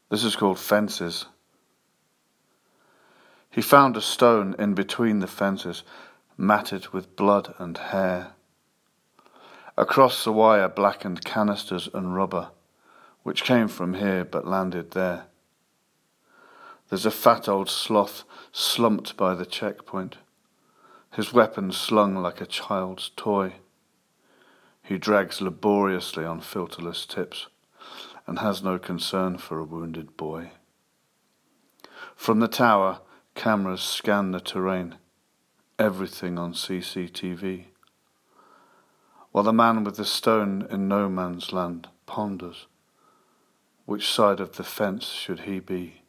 This is called fences. He found a stone in between the fences, matted with blood and hair. Across the wire blackened canisters and rubber, which came from here but landed there. There's a fat old sloth slumped by the checkpoint, his weapon slung like a child's toy. He drags laboriously on filterless tips and has no concern for a wounded boy. From the tower, cameras scan the terrain, everything on CCTV, while the man with the stone in no man's land ponders, which side of the fence should he be?